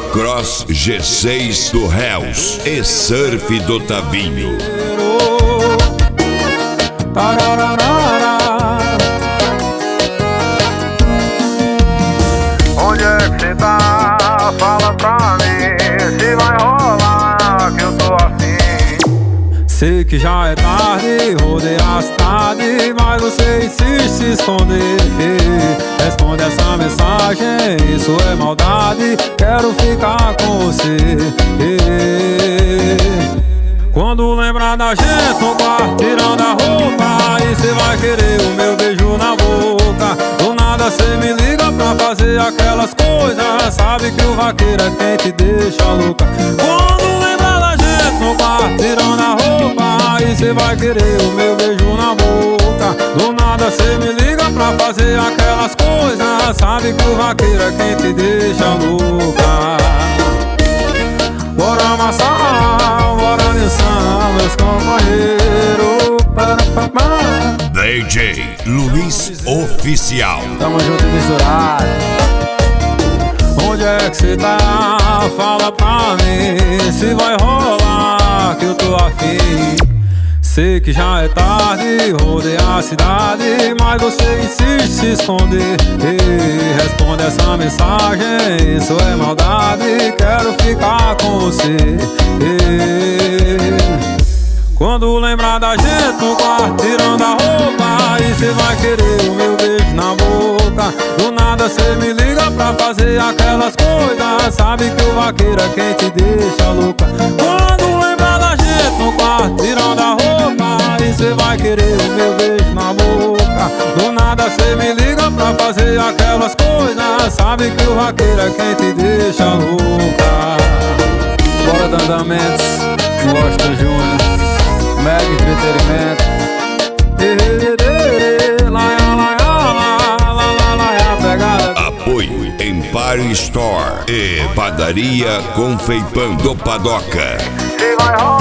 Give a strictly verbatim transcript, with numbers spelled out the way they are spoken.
Motocross G seis do Hells e Surf do Tavinho. Onde é que cê tá? Fala pra mim se vai rolar que eu tô afim. Sei que já é tarde, rodei a cidade, mas você insiste em se esconder. Responde essa mensagem, isso é maldade, quero ficar com você. Quando lembrar da gente no quarto, tirando a roupa, aí cê vai querer o meu beijo na boca. Do nada cê me liga pra fazer aquelas coisas, sabe que o vaqueiro é quem te deixa louca. Quando lembrar da gente no quarto, tirando a roupa, aí cê vai querer o meu beijo na boca. Do nada cê me liga pra fazer aquelas coisas, sabe que o vaqueiro é quem te deixa louca. Bora amassar, bora dançar, meus companheiros. D J Luiz Oficial. Tamo junto e misturado. Onde é que cê tá? Fala pra mim se vai rolar que eu tô afim. Sei que já é tarde, rodei a cidade, mas você insiste em se esconder. Ei, responde essa mensagem, isso é maldade, quero ficar com você. Ei, quando lembrar da gente no quarto, tirando a roupa, aí cê vai querer o meu beijo na boca. Do nada cê me liga pra fazer aquelas coisas, sabe que o vaqueiro é quem te deixa louca. Quando lembrar da gente no quarto, tirando a roupa, aí cê vai querer o meu beijo na boca. Do nada cê me liga pra fazer aquelas coisas, sabe que o vaqueiro é quem te deixa louca. Bora Dandamentos, Washington Júnior, Mega Entretenimento. Apoio Empire Store e Padaria Confeipão do Padoca. Se vai rolar